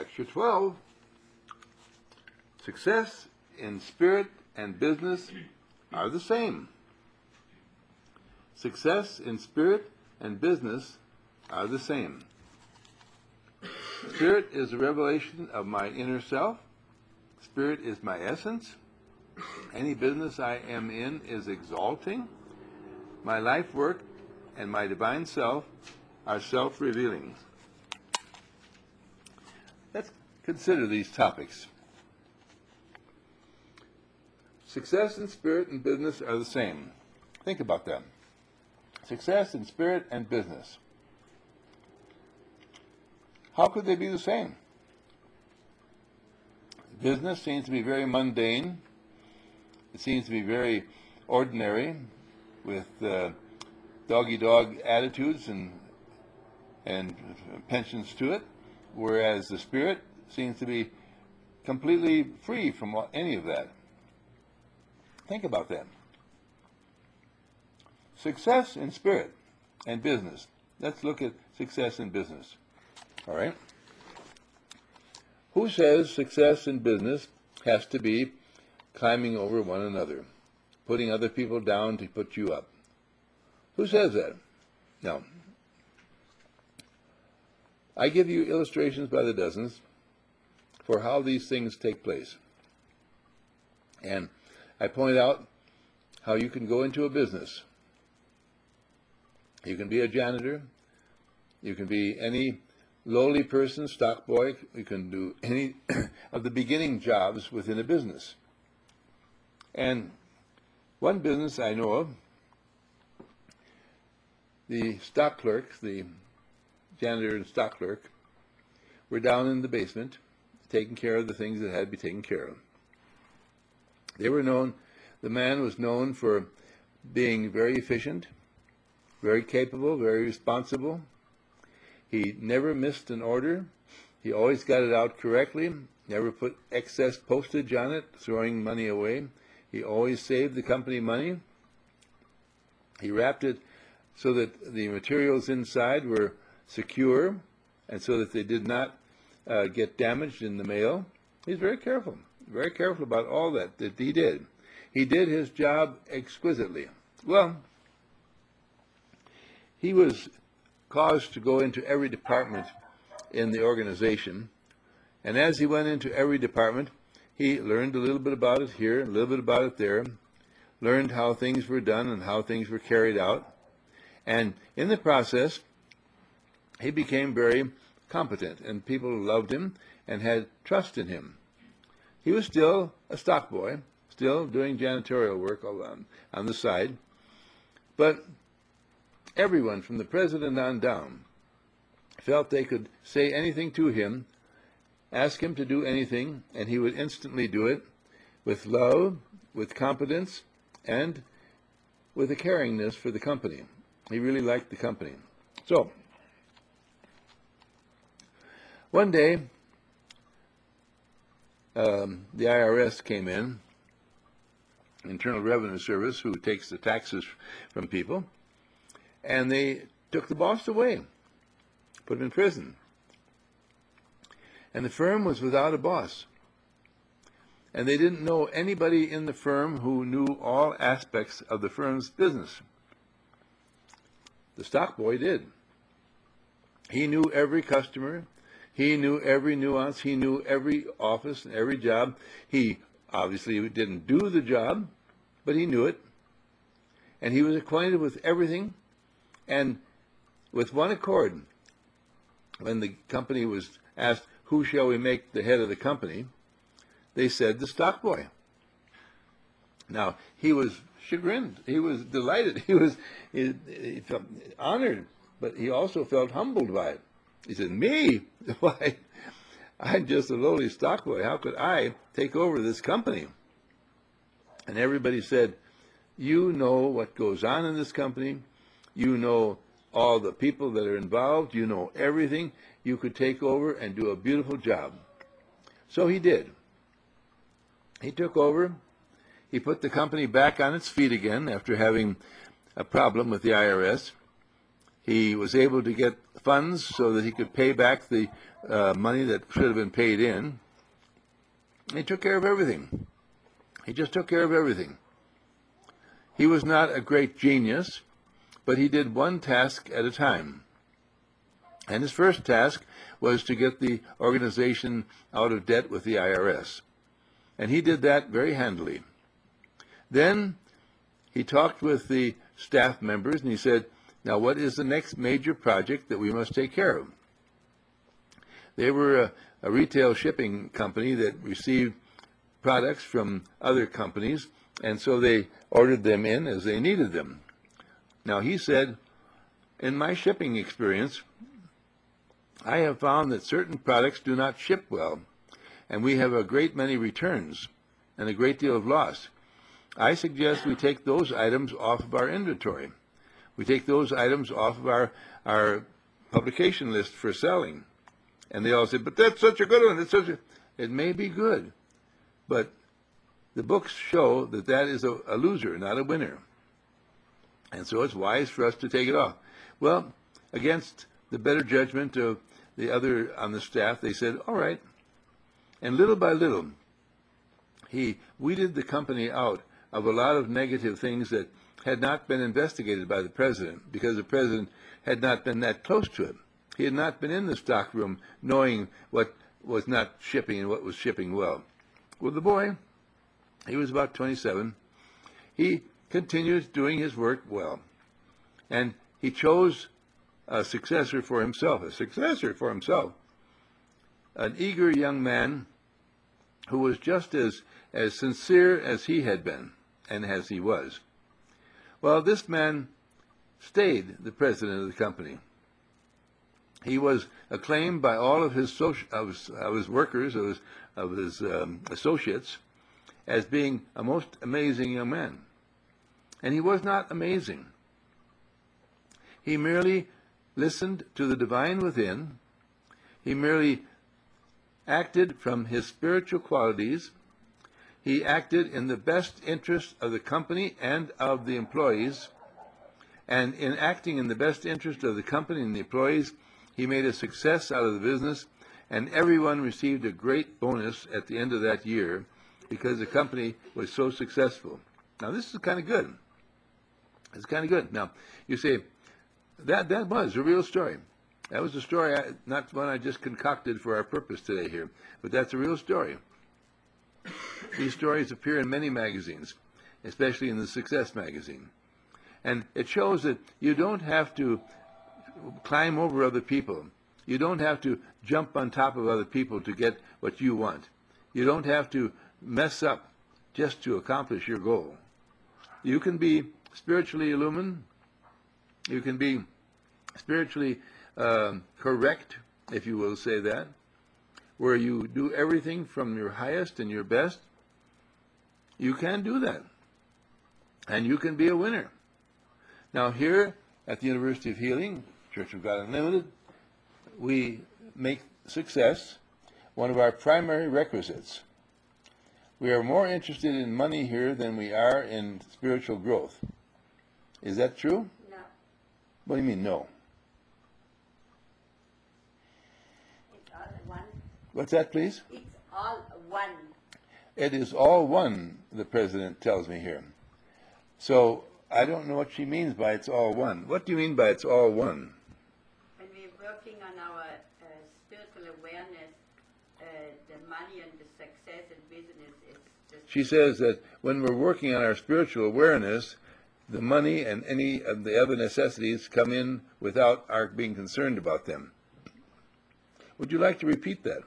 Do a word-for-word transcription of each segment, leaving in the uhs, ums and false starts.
Lecture twelve. Success in spirit and business are the same. Success in spirit and business are the same. Spirit is a revelation of my inner self. Spirit is my essence. Any business I am in is exalting. My life work and my divine self are self-revealing. Let's consider these topics. Success in spirit and business are the same. Think about that. Success in spirit and business. How could they be the same? Business seems to be very mundane. It seems to be very ordinary, with uh, dog-eat-dog attitudes and and pensions to it, whereas the spirit seems to be completely free from any of that. Think about that. Success in spirit and business. Let's look at success in business. All right? Who says success in business has to be climbing over one another, putting other people down to put you up? Who says that? No. I give you illustrations by the dozens for how these things take place. And I point out how you can go into a business. You can be a janitor. You can be any lowly person, stock boy. You can do any of the beginning jobs within a business. And one business I know of, the stock clerks, the janitor and stock clerk, were down in the basement taking care of the things that had to be taken care of. They were known, the man was known for being very efficient, very capable, very responsible. He never missed an order. He always got it out correctly, never put excess postage on it, throwing money away. He always saved the company money. He wrapped it so that the materials inside were secure and so that they did not uh, get damaged in the mail. He's very careful, very careful about all that that he did. He did his job exquisitely. Well, he was caused to go into every department in the organization, and as he went into every department, he learned a little bit about it here, a little bit about it there, learned how things were done and how things were carried out, and in the process, he became very competent, and people loved him and had trust in him. He was still a stock boy, still doing janitorial work on, on the side, but everyone from the president on down felt they could say anything to him, ask him to do anything, and he would instantly do it with love, with competence, and with a caringness for the company. He really liked the company. So, one day, um, the I R S came in, Internal Revenue Service, who takes the taxes from people, and they took the boss away, put him in prison. And the firm was without a boss. And they didn't know anybody in the firm who knew all aspects of the firm's business. The stock boy did. He knew every customer. He knew every nuance. He knew every office and every job. He obviously didn't do the job, but he knew it. And he was acquainted with everything. And with one accord, when the company was asked, who shall we make the head of the company, they said the stock boy. Now, he was chagrined. He was delighted. He was he, he felt honored, but he also felt humbled by it. He said, me? Why, I'm just a lowly stock boy. How could I take over this company? And everybody said, you know what goes on in this company. You know all the people that are involved. You know everything. You could take over and do a beautiful job. So he did. He took over. He put the company back on its feet again after having a problem with the I R S. He was able to get funds so that he could pay back the uh, money that should have been paid in. He took care of everything. He just took care of everything. He was not a great genius, but he did one task at a time. And his first task was to get the organization out of debt with the I R S. And he did that very handily. Then he talked with the staff members and he said, now what is the next major project that we must take care of? They were a, a retail shipping company that received products from other companies, and so they ordered them in as they needed them. Now he said, in my shipping experience, I have found that certain products do not ship well, and we have a great many returns and a great deal of loss. I suggest we take those items off of our inventory. We take those items off of our, our publication list for selling. And they all said, but that's such a good one. It's such a... It may be good, but the books show that that is a, a loser, not a winner. And so it's wise for us to take it off. Well, against the better judgment of the other on the staff, they said, all right. And little by little, he weeded the company out of a lot of negative things that had not been investigated by the president, because the president had not been that close to it. He had not been in the stock room knowing what was not shipping and what was shipping well. Well, the boy, he was about twenty-seven, he continued doing his work well. And he chose a successor for himself, a successor for himself, an eager young man who was just as, as sincere as he had been and as he was. Well, this man stayed the president of the company. He was acclaimed by all of his, social, of his, of his workers, of his, of his um, associates, as being a most amazing young man. And he was not amazing. He merely listened to the divine within. He merely acted from his spiritual qualities. He acted in the best interest of the company and of the employees. And in acting in the best interest of the company and the employees, he made a success out of the business, and everyone received a great bonus at the end of that year because the company was so successful. Now, this is kind of good. It's kind of good. Now, you say, that, that was a real story. That was a story, I, not one I just concocted for our purpose today here, but that's a real story. These stories appear in many magazines, especially in the Success magazine. And it shows that you don't have to climb over other people. You don't have to jump on top of other people to get what you want. You don't have to mess up just to accomplish your goal. You can be spiritually illumined. You can be spiritually uh, correct, if you will say that, where you do everything from your highest and your best. You can do that. And you can be a winner. Now here at the University of Healing, Church of God Unlimited, we make success one of our primary requisites. We are more interested in money here than we are in spiritual growth. Is that true? No. What do you mean, no? It's all one. What's that, please? It's all one. It is all one, the president tells me here. So I don't know what she means by it's all one. What do you mean by it's all one? When we're working on our uh, spiritual awareness, uh, the money and the success in business is just... She says that when we're working on our spiritual awareness, the money and any of the other necessities come in without our being concerned about them. Would you like to repeat that?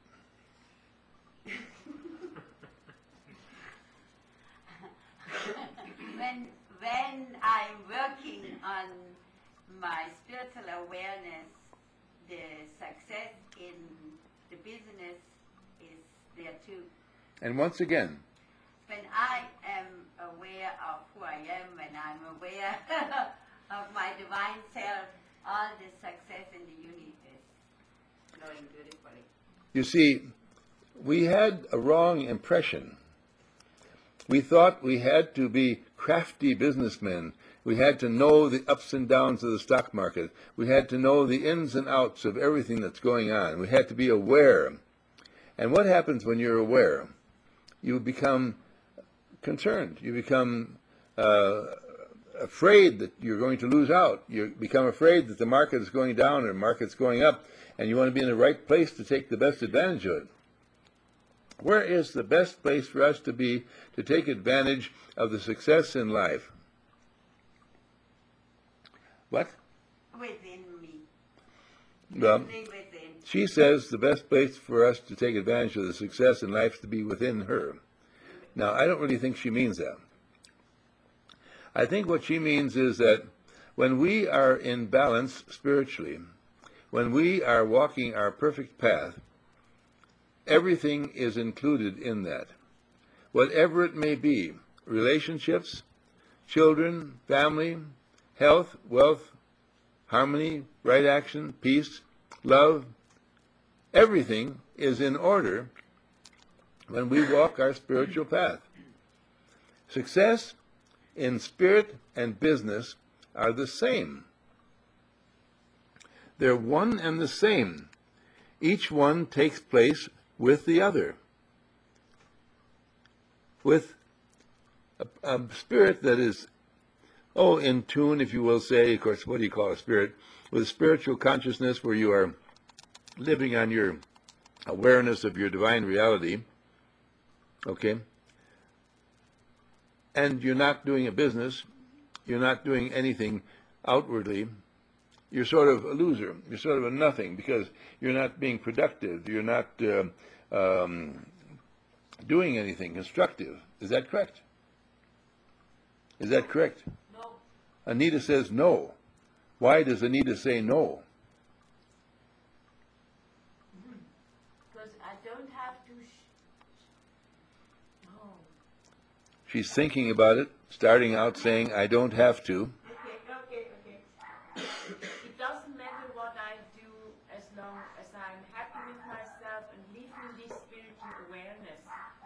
when, when I'm working on my spiritual awareness, the success in the business is there too. And once again, When I am aware of who I am, when I'm aware of my divine self, all the success in the universe is flowing beautifully. you see, we had a wrong impression. We thought we had to be crafty businessmen. We had to know the ups and downs of the stock market. We had to know the ins and outs of everything that's going on. We had to be aware. And what happens when you're aware? You become concerned. You become uh, afraid that you're going to lose out. You become afraid that the market is going down or the market's going up, and you want to be in the right place to take the best advantage of it. Where is the best place for us to be to take advantage of the success in life? What? Within me. Well, Only within. she says the best place for us to take advantage of the success in life is to be within her. Now, I don't really think she means that. I think what she means is that when we are in balance spiritually, when we are walking our perfect path, everything is included in that. Whatever it may be, relationships, children, family, health, wealth, harmony, right action, peace, love, everything is in order when we walk our spiritual path. Success in spirit and business are the same. They're one and the same. Each one takes place with the other. With a, a spirit that is, oh, in tune, if you will say, of course, what do you call a spirit? With a spiritual consciousness where you are living on your awareness of your divine reality, okay? And you're not doing a business, you're not doing anything outwardly, you're sort of a loser, you're sort of a nothing, because you're not being productive, you're not uh, um, doing anything constructive. Is that correct? Is that correct? No. Anita says no. Why does Anita say no? Because I don't have to. Sh- no. She's thinking about it, starting out saying, I don't have to. Okay, okay, okay. It doesn't matter what I do as long as I'm happy with myself and living this spiritual awareness.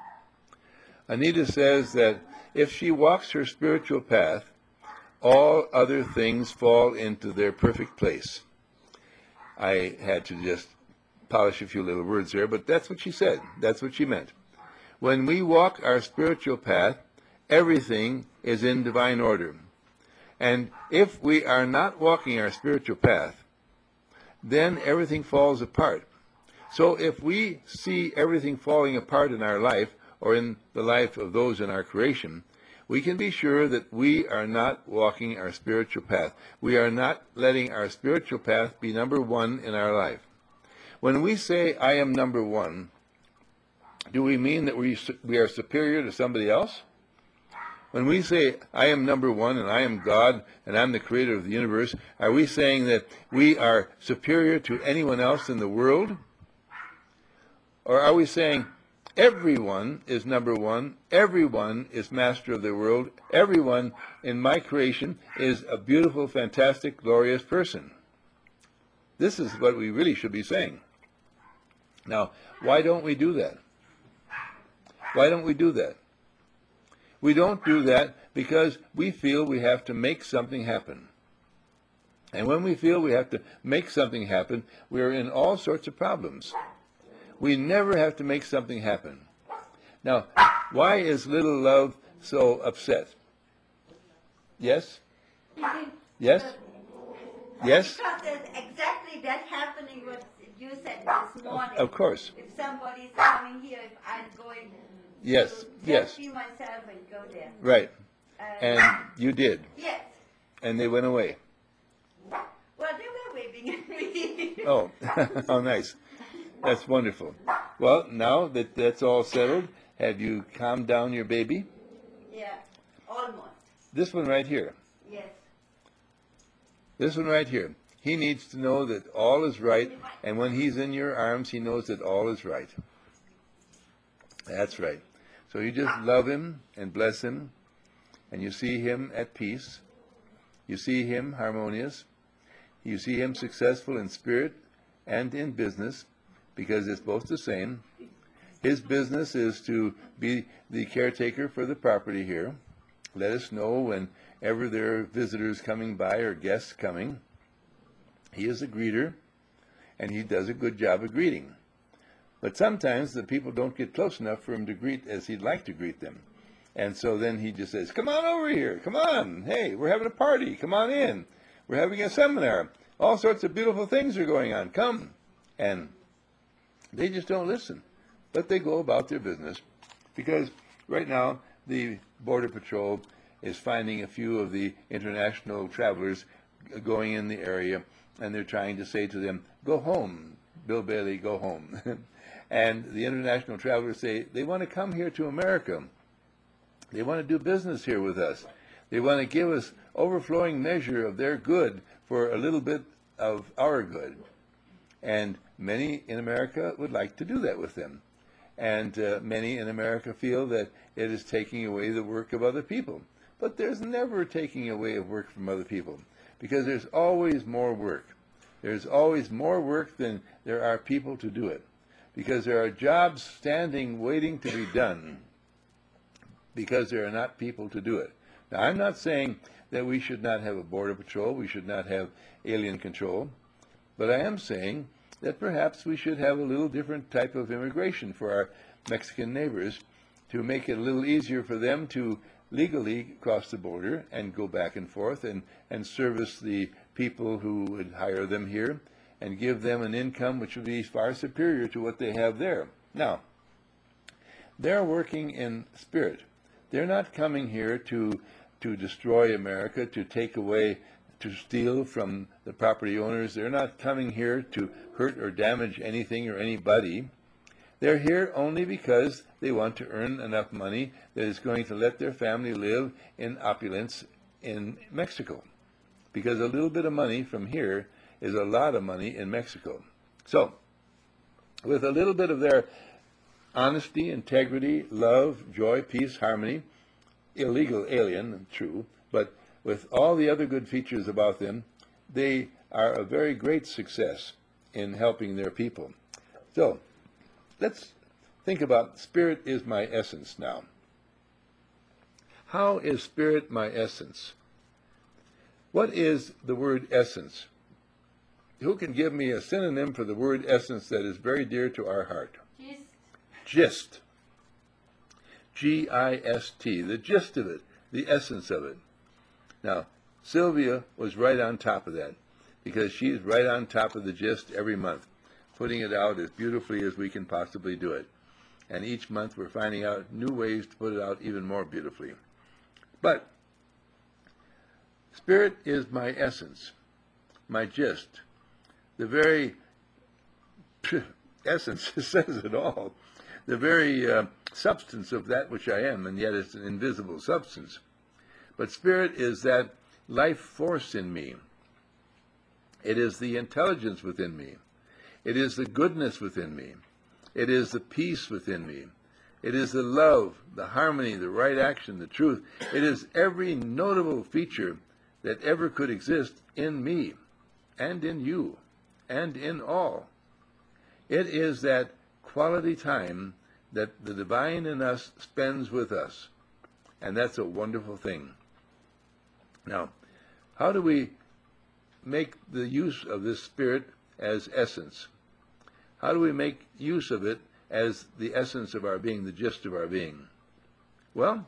Anita says that if she walks her spiritual path, all other things fall into their perfect place. I had to just polish a few little words there, but that's what she said. That's what she meant. When we walk our spiritual path, everything is in divine order. And if we are not walking our spiritual path, then everything falls apart. So if we see everything falling apart in our life, or in the life of those in our creation, we can be sure that we are not walking our spiritual path. We are not letting our spiritual path be number one in our life. When we say, I am number one, do we mean that we, we are superior to somebody else? When we say, I am number one and I am God and I'm the creator of the universe, are we saying that we are superior to anyone else in the world? Or are we saying, everyone is number one, everyone is master of the world, everyone in my creation is a beautiful, fantastic, glorious person? This is what we really should be saying. Now, why don't we do that? Why don't we do that? We don't do that because we feel we have to make something happen. And when we feel we have to make something happen, we are in all sorts of problems. We never have to make something happen. Now, why is little love so upset? Yes? Yes? Yes? Because there's exactly that happening what you said this morning. Of course. If somebody's coming here, if I'm going Yes, to yes. just be myself and go there. Right. Uh, And you did. yes. And they went away. Well, they were waving at me. Oh, how nice. That's wonderful. Well, now that that's all settled, have you calmed down your baby? Yeah, almost. This one right here. Yes. This one right here. He needs to know that all is right, and when he's in your arms, he knows that all is right. That's right. So you just love him and bless him, and you see him at peace. You see him harmonious. You see him successful in spirit and in business, because it's both the same. His business is to be the caretaker for the property here. Let us know when whenever there are visitors coming by or guests coming. He is a greeter, and he does a good job of greeting. But sometimes the people don't get close enough for him to greet as he'd like to greet them. And so then he just says, come on over here, come on, hey, we're having a party, come on in. We're having a seminar. All sorts of beautiful things are going on, come. And they just don't listen, but they go about their business. Because right now, the Border Patrol is finding a few of the international travelers going in the area, and they're trying to say to them, go home, Bill Bailey, go home. And the international travelers say, they want to come here to America. They want to do business here with us. They want to give us overflowing measure of their good for a little bit of our good. And many in America would like to do that with them. And uh, many in America feel that it is taking away the work of other people. But there's never taking away of work from other people, because there's always more work. There's always more work than there are people to do it, because there are jobs standing waiting to be done, because there are not people to do it. Now, I'm not saying that we should not have a border patrol, we should not have alien control, but I am saying that perhaps we should have a little different type of immigration for our Mexican neighbors to make it a little easier for them to legally cross the border and go back and forth and, and service the people who would hire them here and give them an income which would be far superior to what they have there. Now, they're working in spirit. They're not coming here to to destroy America, to take away, to steal from the property owners. They're not coming here to hurt or damage anything or anybody. They're here only because they want to earn enough money that is going to let their family live in opulence in Mexico. Because a little bit of money from here is a lot of money in Mexico. So, with a little bit of their honesty, integrity, love, joy, peace, harmony, illegal alien, true, but with all the other good features about them, they are a very great success in helping their people. So, let's think about spirit is my essence now. How is spirit my essence? What is the word essence? Who can give me a synonym for the word essence that is very dear to our heart? Gist. Gist. G I S T, the gist of it, the essence of it. Now, Sylvia was right on top of that, because she's right on top of the gist every month, putting it out as beautifully as we can possibly do it. And each month we're finding out new ways to put it out even more beautifully. But spirit is my essence, my gist. The very essence says it all. The very uh, substance of that which I am, and yet it's an invisible substance. But spirit is that life force in me. It is the intelligence within me. It is the goodness within me. It is the peace within me. It is the love, the harmony, the right action, the truth. It is every notable feature that ever could exist in me, and in you, and in all. It is that quality time that the divine in us spends with us, and that's a wonderful thing. Now, how do we make the use of this spirit as essence? How do we make use of it as the essence of our being, the gist of our being? Well,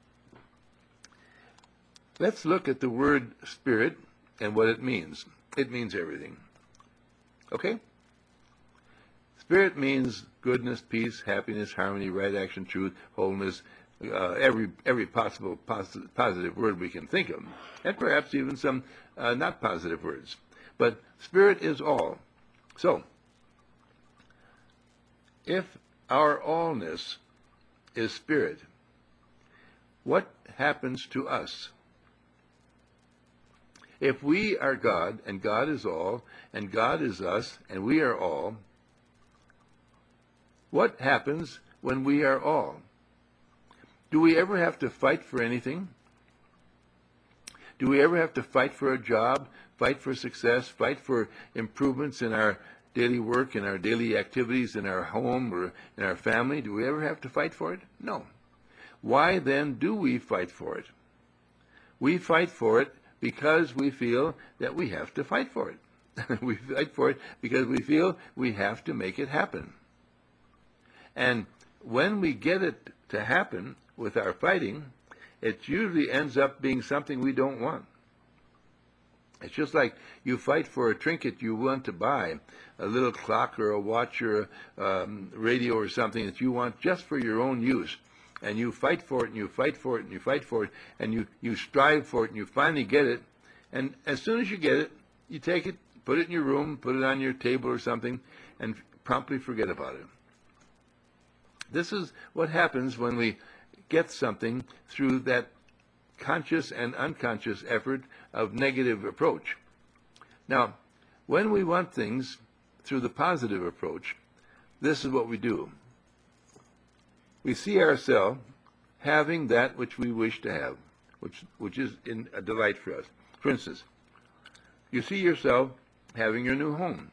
let's look at the word spirit and what it means. It means everything. Okay? Spirit means goodness, peace, happiness, harmony, right action, truth, wholeness, uh, every every possible posit- positive word we can think of, and perhaps even some uh, not positive words. But spirit is all. So, if our allness is spirit, what happens to us? If we are God, and God is all, and God is us, and we are all, what happens when we are all? Do we ever have to fight for anything? Do we ever have to fight for a job, fight for success, fight for improvements in our daily work, in our daily activities, in our home, or in our family? Do we ever have to fight for it? No. Why then do we fight for it? We fight for it because we feel that we have to fight for it. We fight for it because we feel we have to make it happen. And when we get it to happen with our fighting, it usually ends up being something we don't want. It's just like you fight for a trinket you want to buy, a little clock or a watch or a um, radio or something that you want just for your own use. And you fight for it, and you fight for it, and you fight for it, and you, you strive for it, and you finally get it. And as soon as you get it, you take it, put it in your room, put it on your table or something, and promptly forget about it. This is what happens when we get something through that conscious and unconscious effort of negative approach. Now, when we want things through the positive approach, this is what we do. We see ourselves having that which we wish to have, which, which is in a delight for us. For instance, you see yourself having your new home.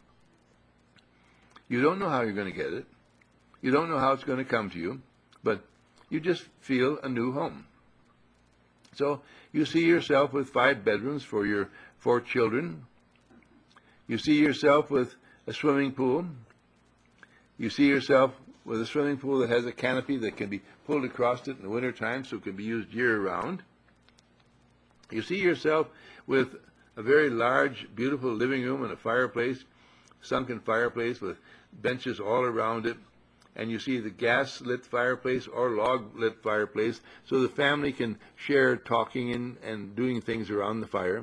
You don't know how you're going to get it. You don't know how it's going to come to you, but you just feel a new home. So you see yourself with five bedrooms for your four children. You see yourself with a swimming pool. You see yourself with a swimming pool that has a canopy that can be pulled across it in the wintertime so it can be used year-round. You see yourself with a very large, beautiful living room and a fireplace, sunken fireplace with benches all around it. And you see the gas-lit fireplace or log-lit fireplace so the family can share talking and, and doing things around the fire.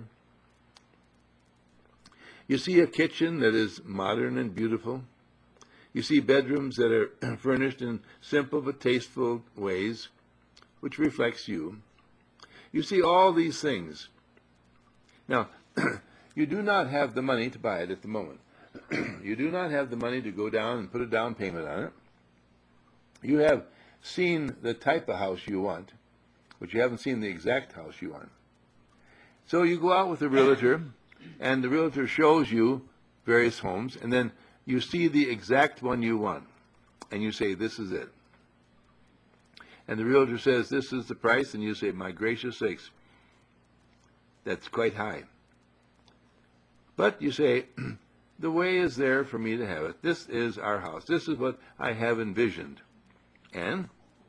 You see a kitchen that is modern and beautiful. You see bedrooms that are furnished in simple but tasteful ways, which reflects you. You see all these things. Now, you do not have the money to buy it at the moment. You do not have the money to go down and put a down payment on it. You have seen the type of house you want, but you haven't seen the exact house you want. So you go out with a realtor, and the realtor shows you various homes, and then you see the exact one you want, and you say, this is it. And the realtor says, this is the price, and you say, my gracious sakes, that's quite high. But you say, the way is there for me to have it. This is our house. This is what I have envisioned. And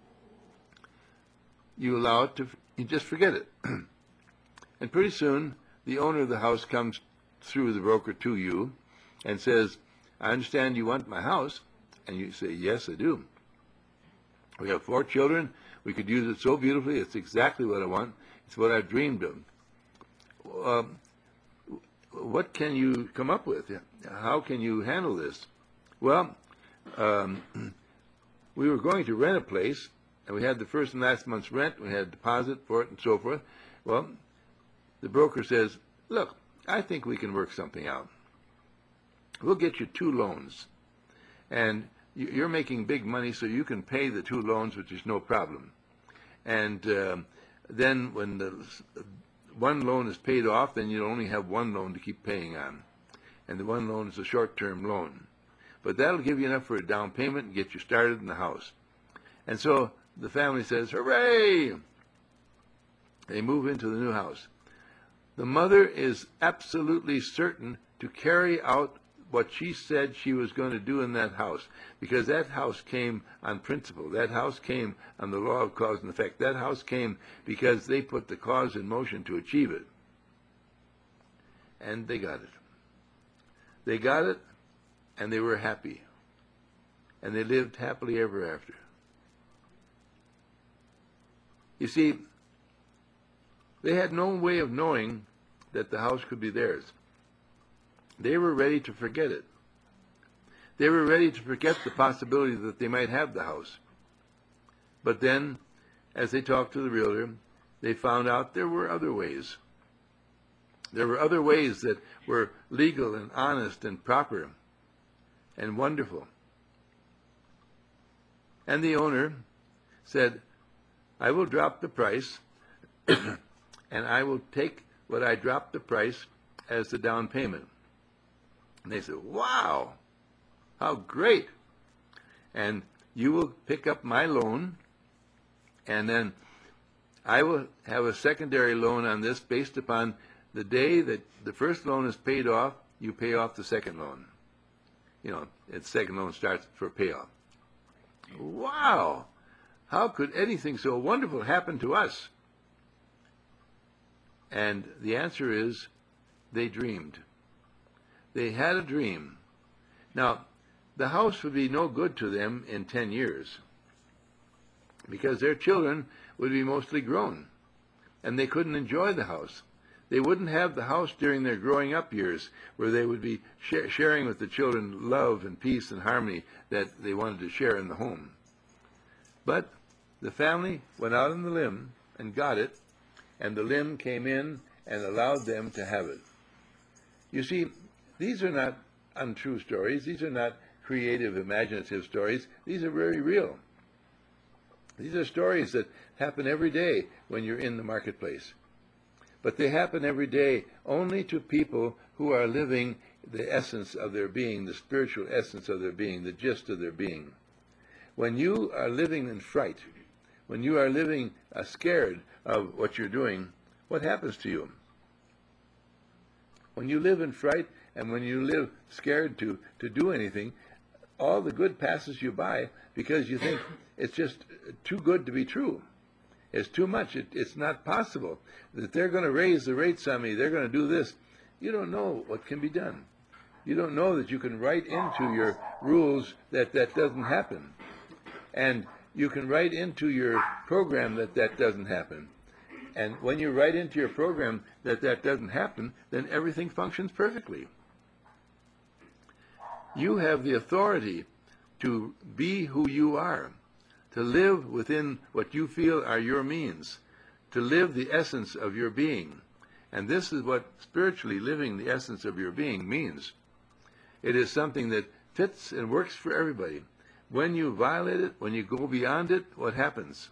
you allow it to, you just forget it. And pretty soon, the owner of the house comes through the broker to you and says, I understand you want my house. And you say, yes, I do. We have four children. We could use it so beautifully. It's exactly what I want. It's what I've dreamed of. Um, what can you come up with? How can you handle this? Well, um, we were going to rent a place, and we had the first and last month's rent. We had a deposit for it and so forth. Well, the broker says, look, I think we can work something out. We'll get you two loans, and you're making big money, so you can pay the two loans, which is no problem. And uh, then when the one loan is paid off, then you only have one loan to keep paying on. And the one loan is a short-term loan. But that'll give you enough for a down payment and get you started in the house. And so the family says, hooray! They move into the new house. The mother is absolutely certain to carry out what she said she was going to do in that house, because that house came on principle. That house came on the law of cause and effect. That house came because they put the cause in motion to achieve it. And they got it. They got it, and they were happy. And they lived happily ever after. You see, they had no way of knowing that the house could be theirs. They were ready to forget it. They were ready to forget the possibility that they might have the house. But then, as they talked to the realtor, they found out there were other ways. There were other ways that were legal and honest and proper and wonderful. And the owner said, I will drop the price, and I will take what I dropped the price as the down payment. And they said, wow, how great. And you will pick up my loan, and then I will have a secondary loan on this based upon the day that the first loan is paid off, you pay off the second loan. You know, the second loan starts for payoff. Wow! How could anything so wonderful happen to us? And the answer is, they dreamed. They had a dream. Now, the house would be no good to them in ten years because their children would be mostly grown, and they couldn't enjoy the house. They wouldn't have the house during their growing up years where they would be sh- sharing with the children love and peace and harmony that they wanted to share in the home. But the family went out on the limb and got it, and the limb came in and allowed them to have it. You see, these are not untrue stories. These are not creative, imaginative stories. These are very real. These are stories that happen every day when you're in the marketplace. But they happen every day only to people who are living the essence of their being, the spiritual essence of their being, the gist of their being. When you are living in fright, when you are living uh, scared of what you're doing, what happens to you? When you live in fright and when you live scared to, to do anything, all the good passes you by because you think it's just too good to be true. It's too much. It, it's not possible that they're going to raise the rates on me. They're going to do this. You don't know what can be done. You don't know that you can write into your rules that that doesn't happen. And you can write into your program that that doesn't happen. And when you write into your program that that doesn't happen, then everything functions perfectly. You have the authority to be who you are, to live within what you feel are your means, to live the essence of your being. And this is what spiritually living the essence of your being means. It is something that fits and works for everybody. When you violate it, when you go beyond it, what happens?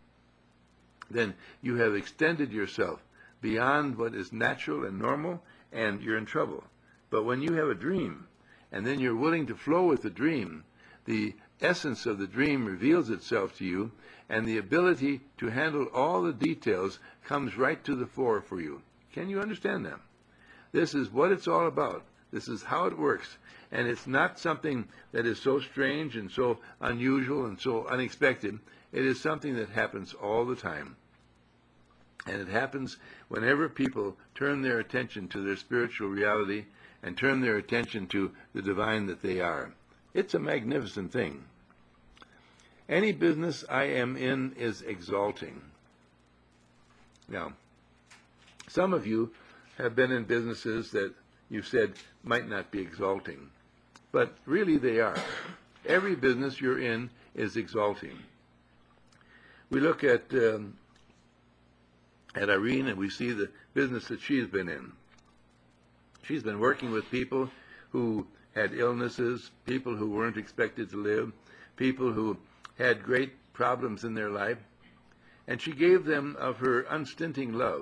Then you have extended yourself beyond what is natural and normal, and you're in trouble. But when you have a dream, and then you're willing to flow with the dream, the essence of the dream reveals itself to you, and the ability to handle all the details comes right to the fore for you. Can you understand that? This is what it's all about. This is how it works. And it's not something that is so strange and so unusual and so unexpected. It is something that happens all the time. And it happens whenever people turn their attention to their spiritual reality and turn their attention to the divine that they are. It's a magnificent thing. Any business I am in is exalting. Now, some of you have been in businesses that you said might not be exalting, but really they are. Every business you're in is exalting. We look at um, at Irene and we see the business that she's been in. She's been working with people who had illnesses, people who weren't expected to live, people who had great problems in their life, and she gave them of her unstinting love.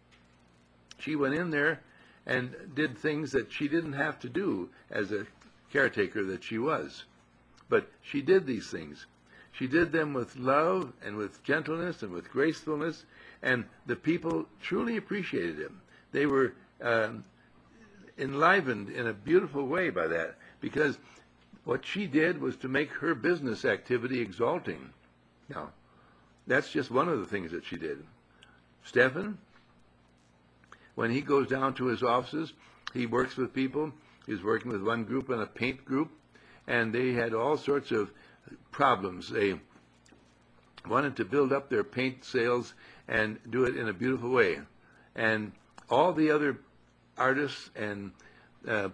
She went in there and did things that she didn't have to do as a caretaker that she was. But she did these things. She did them with love and with gentleness and with gracefulness, and the people truly appreciated him. They were um, enlivened in a beautiful way by that, because what she did was to make her business activity exalting. Now, that's just one of the things that she did. Stephan, when he goes down to his offices, he works with people. He's working with one group and a paint group, and they had all sorts of problems. They wanted to build up their paint sales and do it in a beautiful way. And all the other artists and uh,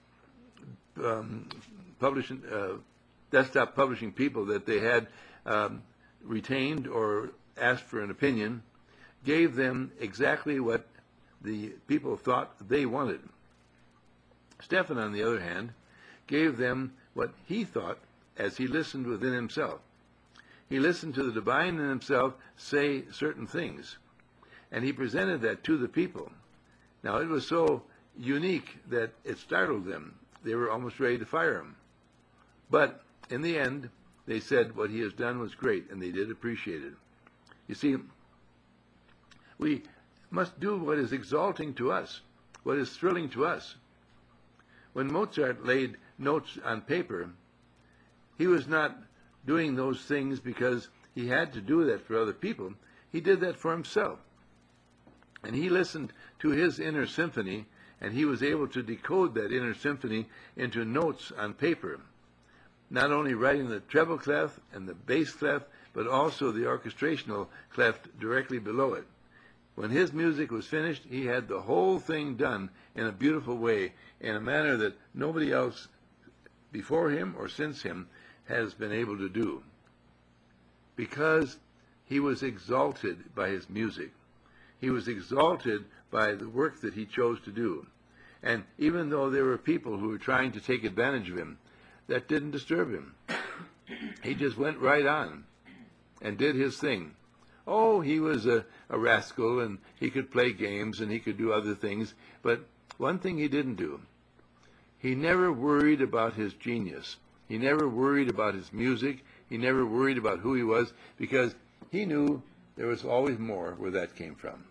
um, publishing, uh, desktop publishing people that they had um, retained or asked for an opinion gave them exactly what the people thought they wanted. Stephan, on the other hand, gave them what he thought as he listened within himself. He listened to the divine in himself say certain things, and he presented that to the people. Now, it was so unique that it startled them. They were almost ready to fire him. But in the end, they said what he has done was great, and they did appreciate it. You see, We must do what is exalting to us, what is thrilling to us. When Mozart laid notes on paper, he was not doing those things because he had to do that for other people. He did that for himself. And he listened to his inner symphony, and he was able to decode that inner symphony into notes on paper, not only writing the treble clef and the bass clef, but also the orchestrational clef directly below it. When his music was finished, he had the whole thing done in a beautiful way, in a manner that nobody else before him or since him has been able to do, because he was exalted by his music. He was exalted by the work that he chose to do. And even though there were people who were trying to take advantage of him, that didn't disturb him. He just went right on and did his thing. Oh, he was a, a rascal, and he could play games, and he could do other things. But one thing he didn't do, he never worried about his genius. He never worried about his music. He never worried about who he was, because he knew there was always more where that came from.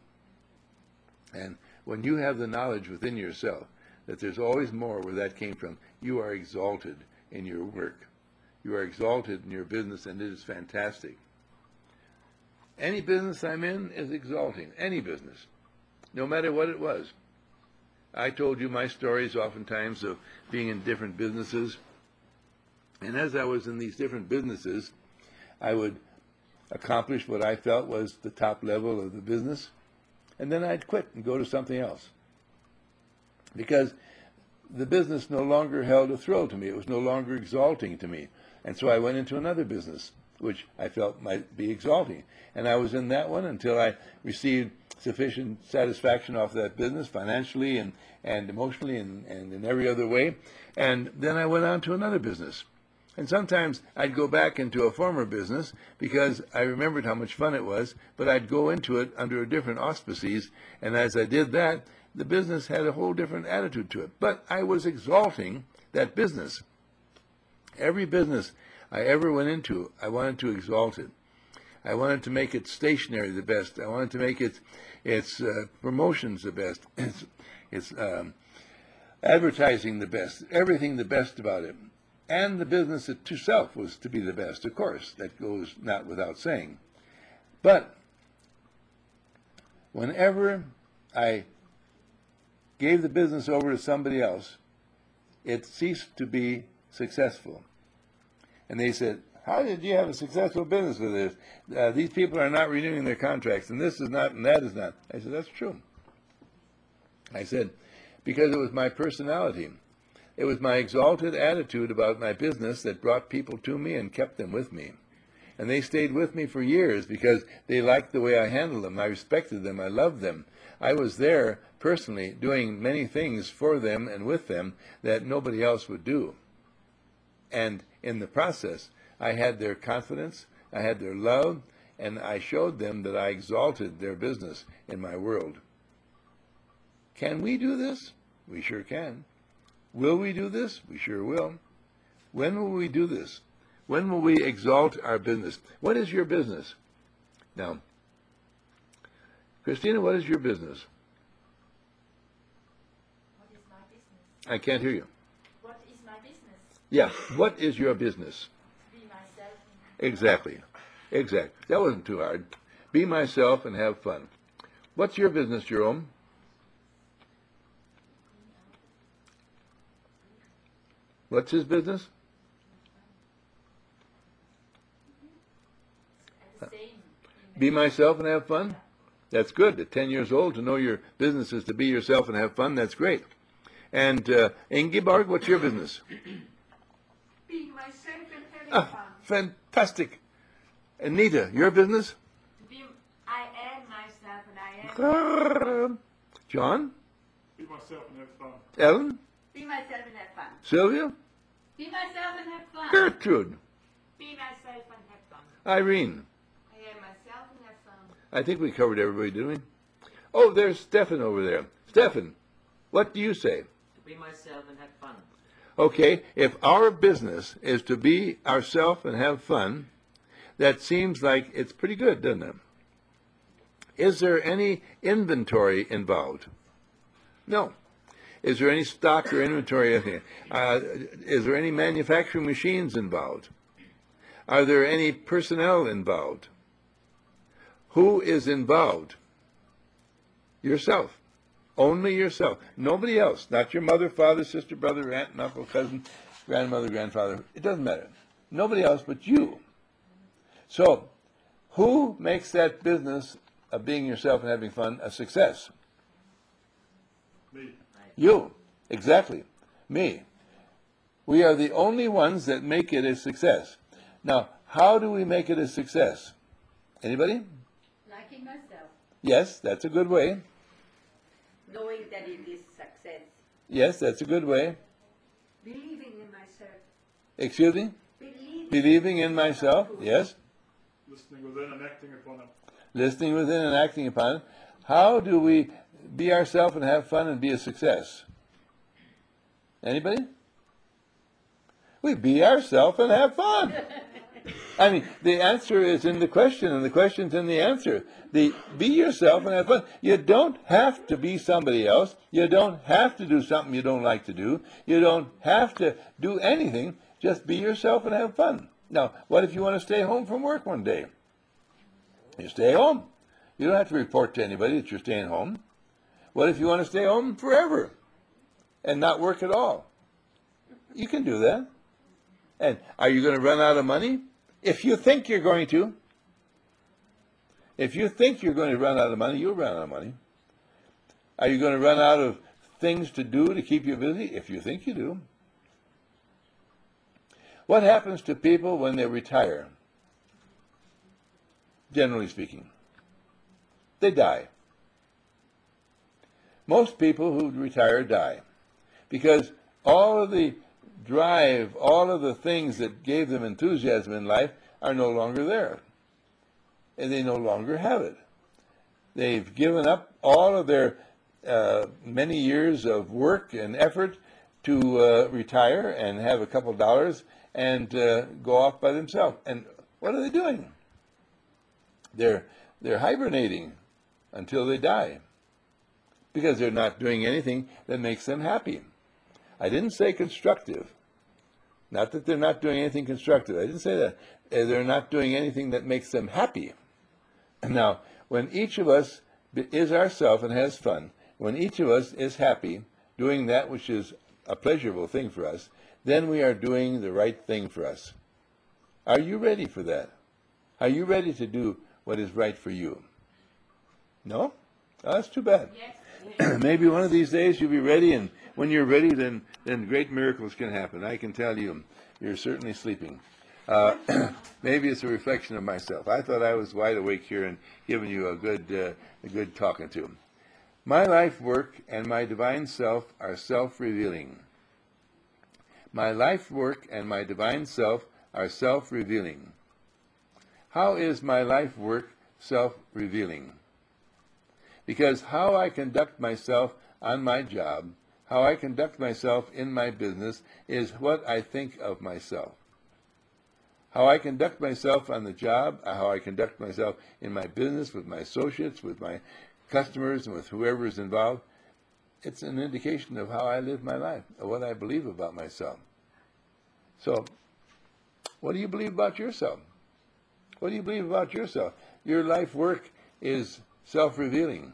And when you have the knowledge within yourself that there's always more where that came from, you are exalted in your work. You are exalted in your business, and it is fantastic. Any business I'm in is exalting. Any business, no matter what it was. I told you my stories oftentimes of being in different businesses. And as I was in these different businesses, I would accomplish what I felt was the top level of the business, and then I'd quit and go to something else. Because the business no longer held a thrill to me. It was no longer exalting to me. And so I went into another business, which I felt might be exalting. And I was in that one until I received sufficient satisfaction off that business, financially and, and emotionally and, and in every other way. And then I went on to another business. And sometimes I'd go back into a former business because I remembered how much fun it was, but I'd go into it under different auspices. And as I did that, the business had a whole different attitude to it. But I was exalting that business. Every business I ever went into, I wanted to exalt it. I wanted to make its stationery the best. I wanted to make its its uh, promotions the best. Its, its um, advertising the best. Everything the best about it. And the business itself was to be the best, of course. That goes not without saying. But whenever I gave the business over to somebody else, it ceased to be successful. And they said, how did you have a successful business with this? Uh, these people are not renewing their contracts, and this is not, and that is not. I said, that's true. I said, because it was my personality. It was my exalted attitude about my business that brought people to me and kept them with me. And they stayed with me for years because they liked the way I handled them. I respected them. I loved them. I was there personally doing many things for them and with them that nobody else would do. And in the process, I had their confidence, I had their love, and I showed them that I exalted their business in my world. Can we do this? We sure can. Will we do this? We sure will. When will we do this? When will we exalt our business? What is your business? Now, Christina, what is your business? What is my business? I can't hear you. What is my business? Yeah, what is your business? Be myself. Exactly. Exactly. That wasn't too hard. Be myself and have fun. What's your business, Jerome? What's his business? And the same. Be myself and have fun? That's good. At ten years old, to know your business is to be yourself and have fun, that's great. And uh, Ingeborg, what's your business? Being myself and having Ah, fun. fantastic. Anita, your business? Be, I am myself and I am. John? Be myself and have fun. Ellen? Be myself and have fun. Sylvia? Be myself and have fun. Gertrude? Be myself and have fun. Irene? I am myself and have fun. I think we covered everybody, didn't we? Oh, there's Stefan over there. Stefan, what do you say? To be myself and have fun. Okay, if our business is to be ourselves and have fun, that seems like it's pretty good, doesn't it? Is there any inventory involved? No. Is there any stock or inventory? Uh, is there any manufacturing machines involved? Are there any personnel involved? Who is involved? Yourself. Only yourself. Nobody else. Not your mother, father, sister, brother, aunt, and uncle, cousin, grandmother, grandfather. It doesn't matter. Nobody else but you. So, who makes that business of being yourself and having fun a success? Me. You. Exactly. Me. We are the only ones that make it a success. Now, how do we make it a success? Anybody? Liking myself, Yes, that's a good way. knowing that it is success, Yes, that's a good way. believing in myself, Excuse me? believing, Believing in myself. Yes. Listening within and acting upon it. Listening within and acting upon it. How do we be ourselves and have fun and be a success? Anybody? We be ourselves and have fun. I mean, the answer is in the question, and the question's in the answer. The be yourself and have fun. You don't have to be somebody else. You don't have to do something you don't like to do. You don't have to do anything. Just be yourself and have fun. Now, what if you want to stay home from work one day? You stay home. You don't have to report to anybody that you're staying home. What if you want to stay home forever and not work at all? You can do that. And are you going to run out of money? If you think you're going to. If you think you're going to run out of money, you'll run out of money. Are you going to run out of things to do to keep you busy? If you think you do. What happens to people when they retire? Generally speaking, they die. Most people who retire die because all of the drive, all of the things that gave them enthusiasm in life are no longer there. And they no longer have it. They've given up all of their uh, many years of work and effort to uh, retire and have a couple of dollars and uh, go off by themselves. And what are they doing? They're, they're hibernating until they die because they're not doing anything that makes them happy. I didn't say constructive. Not that they're not doing anything constructive. I didn't say that. They're not doing anything that makes them happy. Now, when each of us is ourself and has fun, when each of us is happy, doing that which is a pleasurable thing for us, then we are doing the right thing for us. Are you ready for that? Are you ready to do what is right for you? No? Oh, that's too bad. Yes. Maybe one of these days you'll be ready, and when you're ready, then, then great miracles can happen. I can tell you, you're certainly sleeping. Uh, maybe it's a reflection of myself. I thought I was wide awake here and giving you a good, uh, a good talking to. My life work and my divine self are self-revealing. My life work and my divine self are self-revealing. How is my life work self-revealing? Because how I conduct myself on my job, how I conduct myself in my business, is what I think of myself. How I conduct myself on the job, how I conduct myself in my business, with my associates, with my customers, and with whoever is involved, it's an indication of how I live my life, of what I believe about myself. So, what do you believe about yourself? What do you believe about yourself? Your life work is self-revealing.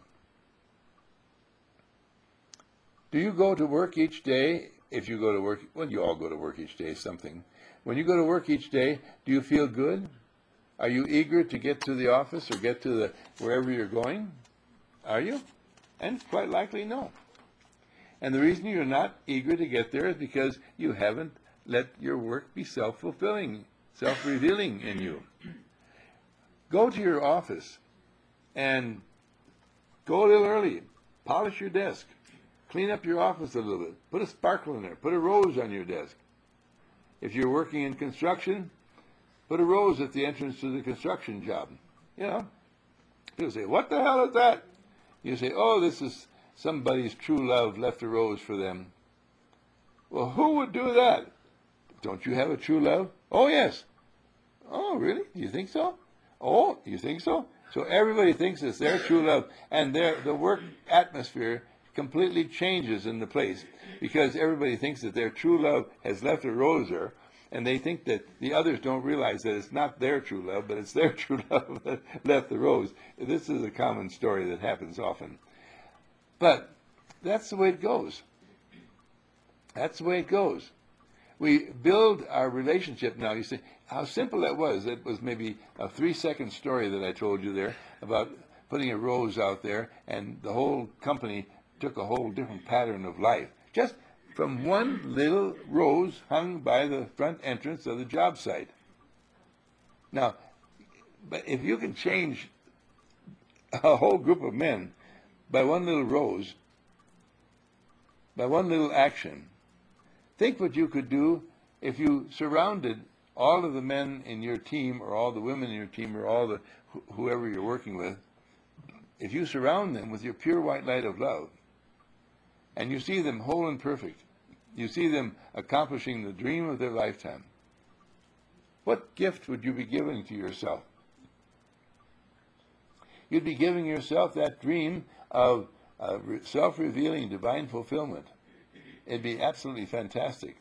Do you go to work each day? If you go to work, well, you all go to work each day, something. When you go to work each day, do you feel good? Are you eager to get to the office or get to the wherever you're going? Are you? And quite likely, no. And the reason you're not eager to get there is because you haven't let your work be self-fulfilling, self-revealing in you. Go to your office and go a little early. Polish your desk. Clean up your office a little bit. Put a sparkle in there. Put a rose on your desk. If you're working in construction, put a rose at the entrance to the construction job. You know, people say, what the hell is that? You say, oh, this is somebody's true love left a rose for them. Well, who would do that? Don't you have a true love? Oh, yes. Oh, really? Do you think so? Oh, you think so? So everybody thinks it's their true love, and their the work atmosphere completely changes in the place because everybody thinks that their true love has left a rose there, and they think that the others don't realize that it's not their true love, but it's their true love that left the rose. This is a common story that happens often. But that's the way it goes. That's the way it goes. We build our relationship now. You see how simple that was. It was maybe a three-second story that I told you there about putting a rose out there, and the whole company took a whole different pattern of life. Just from one little rose hung by the front entrance of the job site. Now, but if you can change a whole group of men by one little rose, by one little action, think what you could do if you surrounded all of the men in your team or all the women in your team or all the wh- whoever you're working with, if you surround them with your pure white light of love, and you see them whole and perfect, you see them accomplishing the dream of their lifetime, what gift would you be giving to yourself? You'd be giving yourself that dream of uh, re- self-revealing divine fulfillment. It'd be absolutely fantastic.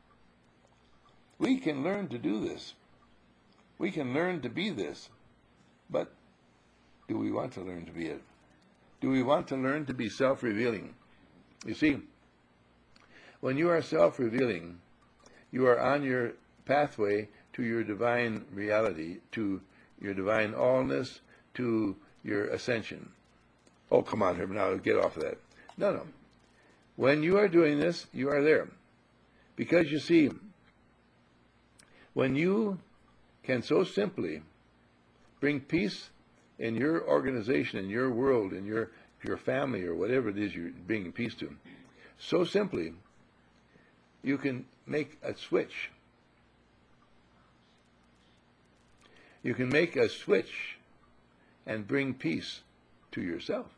We can learn to do this. We can learn to be this. But do we want to learn to be it? Do we want to learn to be self-revealing? You see, when you are self-revealing, you are on your pathway to your divine reality, to your divine allness, to your ascension. Oh, come on, Herb, now get off of that. No, no. When you are doing this, you are there. Because you see, when you can so simply bring peace in your organization, in your world, in your, your family, or whatever it is you're bringing peace to, so simply, you can make a switch. You can make a switch and bring peace to yourself.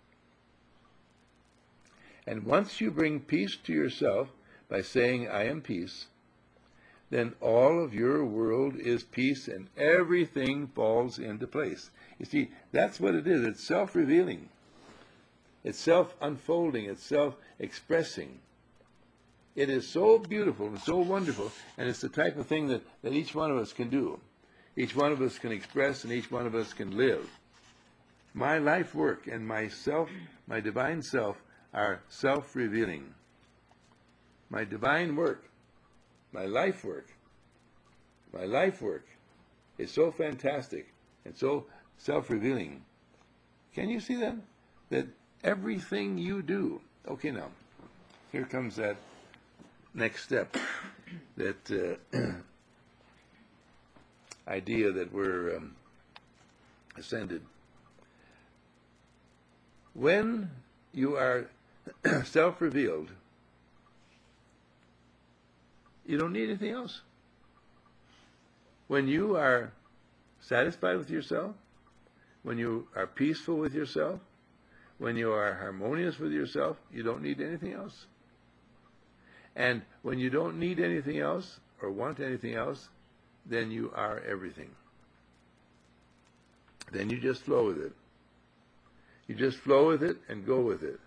And once you bring peace to yourself by saying, I am peace, then all of your world is peace and everything falls into place. You see, that's what it is. It's self-revealing. It's self-unfolding. It's self-expressing. It is so beautiful and so wonderful, and it's the type of thing that, that each one of us can do. Each one of us can express and each one of us can live. My life work and my self, my divine self, are self-revealing. My divine work, my life work, my life work is so fantastic and so self-revealing. Can you see that? That everything you do, okay, now, here comes that next step, that uh, idea that we're um, ascended. When you are self-revealed, you don't need anything else. When you are satisfied with yourself, when you are peaceful with yourself, when you are harmonious with yourself, you don't need anything else. And when you don't need anything else or want anything else, then you are everything. Then you just flow with it. You just flow with it and go with it.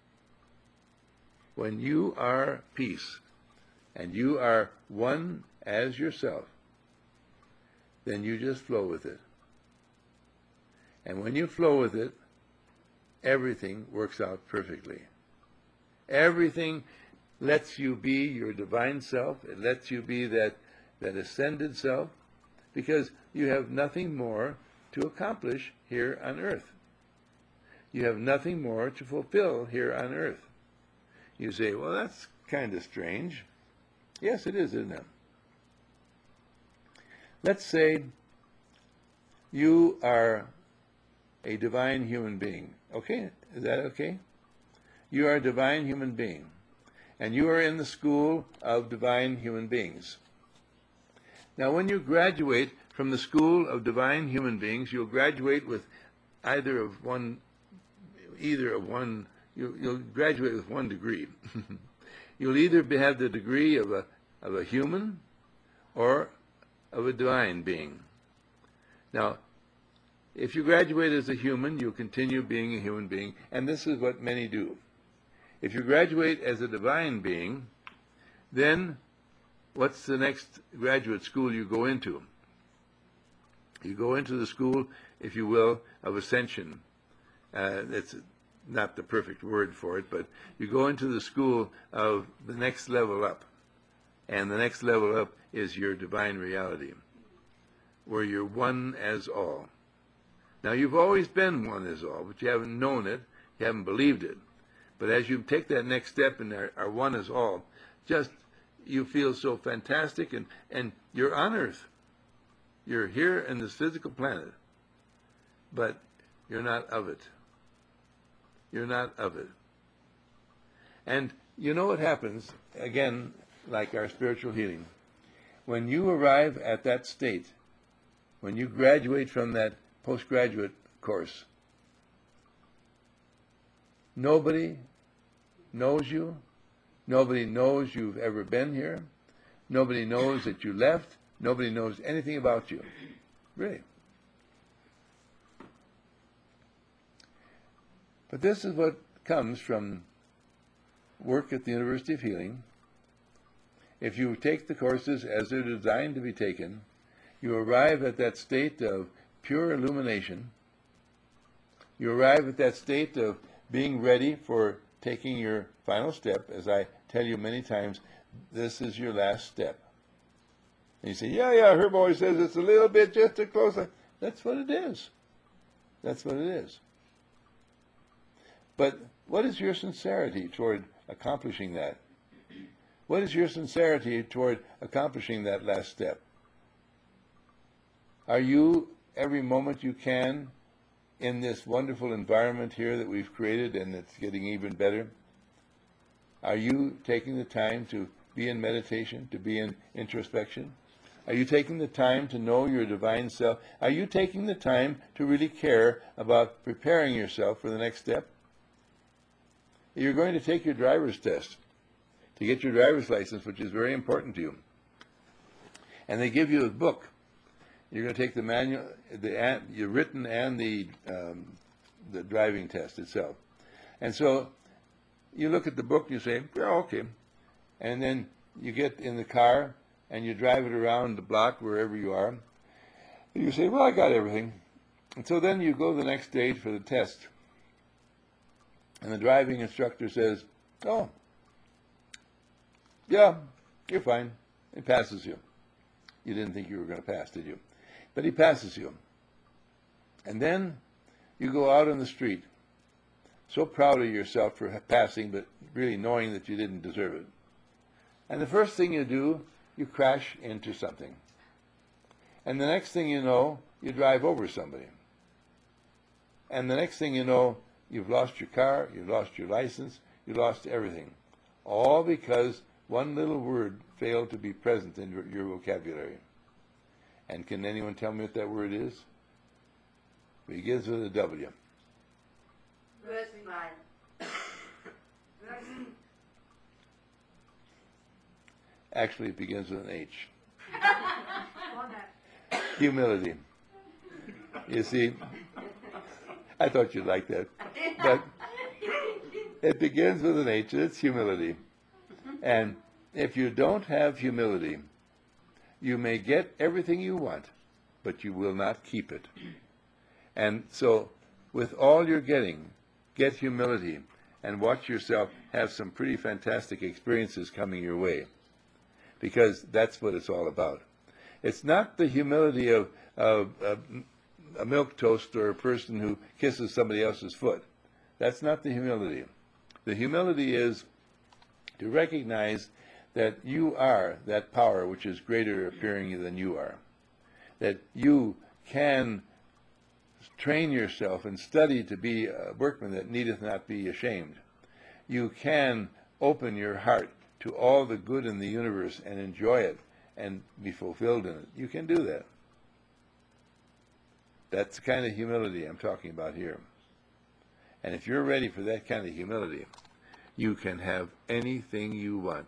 When you are peace and you are one as yourself, then you just flow with it. And when you flow with it, everything works out perfectly. Everything lets you be your divine self. It lets you be that, that ascended self, because you have nothing more to accomplish here on earth. You have nothing more to fulfill here on earth. You say, well, that's kind of strange. Yes, it is, isn't it? Let's say you are a divine human being. Okay? Is that okay? You are a divine human being. And you are in the school of divine human beings. Now, when you graduate from the school of divine human beings, you'll graduate with either of one, either of one, you, you'll graduate with one degree. You'll either be, have the degree of a, of a human or of a divine being. Now, if you graduate as a human, you'll continue being a human being, and this is what many do. If you graduate as a divine being, then what's the next graduate school you go into? You go into the school, if you will, of ascension. Uh, that's not the perfect word for it, but you go into the school of the next level up. And the next level up is your divine reality, where you're one as all. Now, you've always been one as all, but you haven't known it, you haven't believed it. But as you take that next step and are, are one as all, just you feel so fantastic, and, and you're on Earth. You're here in this physical planet, but you're not of it. You're not of it. And you know what happens, again, like our spiritual healing. When you arrive at that state, when you graduate from that postgraduate course, nobody knows you. Nobody knows you've ever been here. Nobody knows that you left. Nobody knows anything about you. Really. But this is what comes from work at the University of Healing. If you take the courses as they're designed to be taken, you arrive at that state of pure illumination. You arrive at that state of being ready for taking your final step. As I tell you many times, this is your last step. And you say, yeah, yeah, Herb always says it's a little bit just too close. That's what it is. That's what it is. But what is your sincerity toward accomplishing that? What is your sincerity toward accomplishing that last step? Are you, every moment you can, in this wonderful environment here that we've created, and it's getting even better, are you taking the time to be in meditation, to be in introspection? Are you taking the time to know your divine self? Are you taking the time to really care about preparing yourself for the next step? You're going to take your driver's test to get your driver's license, which is very important to you. And they give you a book. You're going to take the manual, the your written and the um, the driving test itself. And so you look at the book and you say, yeah, okay. And then you get in the car and you drive it around the block wherever you are. And you say, well, I got everything. And so then you go the next day for the test. And the driving instructor says, oh, yeah, you're fine. He passes you. You didn't think you were going to pass, did you? But he passes you. And then you go out on the street, so proud of yourself for passing, but really knowing that you didn't deserve it. And the first thing you do, you crash into something. And the next thing you know, you drive over somebody. And the next thing you know, you've lost your car, you've lost your license, you lost everything. All because one little word failed to be present in your, your vocabulary. And can anyone tell me what that word is? It begins with a W. Actually, it begins with an H. Humility. You see, I thought you'd like that. But it begins with an H, and it's humility. And if you don't have humility, you may get everything you want, but you will not keep it. And so, with all you're getting, get humility and watch yourself have some pretty fantastic experiences coming your way. Because that's what it's all about. It's not the humility of, of, of a milquetoast or a person who kisses somebody else's foot. That's not the humility. The humility is to recognize that you are that power which is greater appearing than you are. That you can train yourself and study to be a workman that needeth not be ashamed. You can open your heart to all the good in the universe and enjoy it and be fulfilled in it. You can do that. That's the kind of humility I'm talking about here. And if you're ready for that kind of humility, you can have anything you want.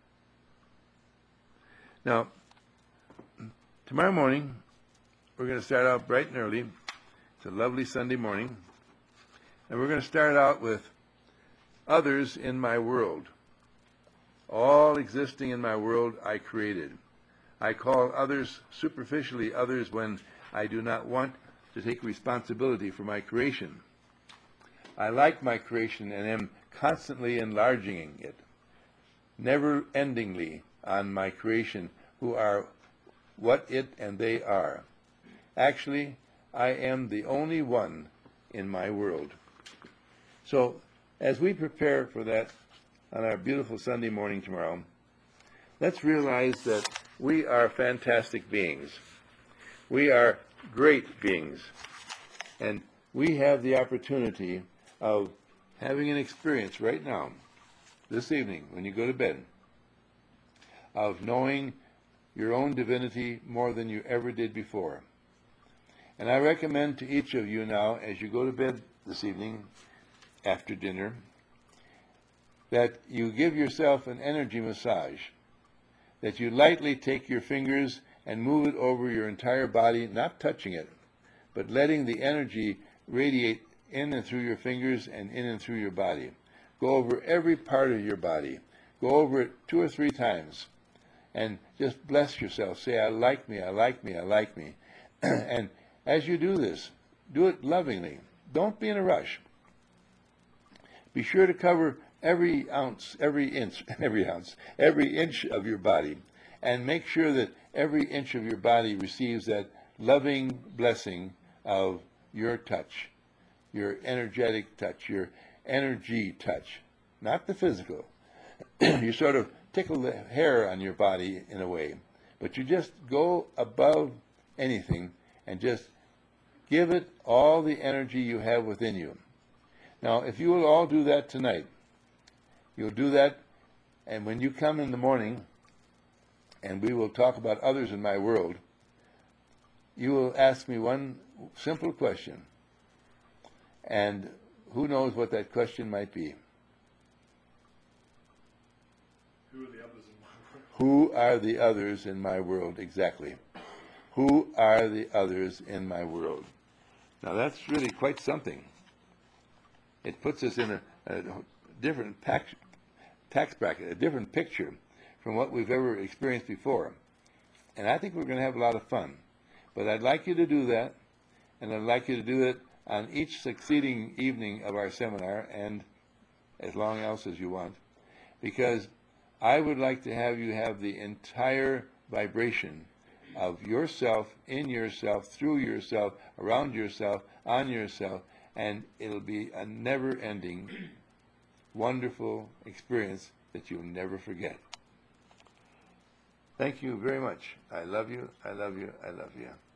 Now, tomorrow morning, we're going to start out bright and early, It's a lovely Sunday morning. And we're going to start out with others in my world. All existing in my world I created. I call others superficially others when I do not want to take responsibility for my creation. I like my creation and am constantly enlarging it, never-endingly on my creation, who are what it and they are. Actually, I am the only one in my world. So, as we prepare for that on our beautiful Sunday morning tomorrow, let's realize that we are fantastic beings. We are great beings. And we have the opportunity of having an experience right now, this evening, when you go to bed, of knowing your own divinity more than you ever did before. And I recommend to each of you now, as you go to bed this evening, after dinner, that you give yourself an energy massage, that you lightly take your fingers and move it over your entire body, not touching it, but letting the energy radiate in and through your fingers and in and through your body. Go over every part of your body. Go over it two or three times. And just bless yourself. Say, I like me, I like me, I like me. And as you do this, do it lovingly. Don't be in a rush. Be sure to cover every ounce, every inch, every ounce, every inch of your body. And make sure that every inch of your body receives that loving blessing of your touch, your energetic touch, your energy touch, not the physical. You sort of tickle the hair on your body in a way, but you just go above anything and just give it all the energy you have within you. Now, if you will all do that tonight, you'll do that, and when you come in the morning, and we will talk about others in my world, you will ask me one simple question, and who knows what that question might be. Who are the others in my world? Who are the others in my world? Exactly. Who are the others in my world? Now that's really quite something. It puts us in a, a different tax, tax bracket, a different picture from what we've ever experienced before. And I think we're going to have a lot of fun. But I'd like you to do that, and I'd like you to do it on each succeeding evening of our seminar, and as long else as you want, because I would like to have you have the entire vibration of yourself, in yourself, through yourself, around yourself, on yourself, and it'll be a never-ending, wonderful experience that you'll never forget. Thank you very much. I love you, I love you, I love you.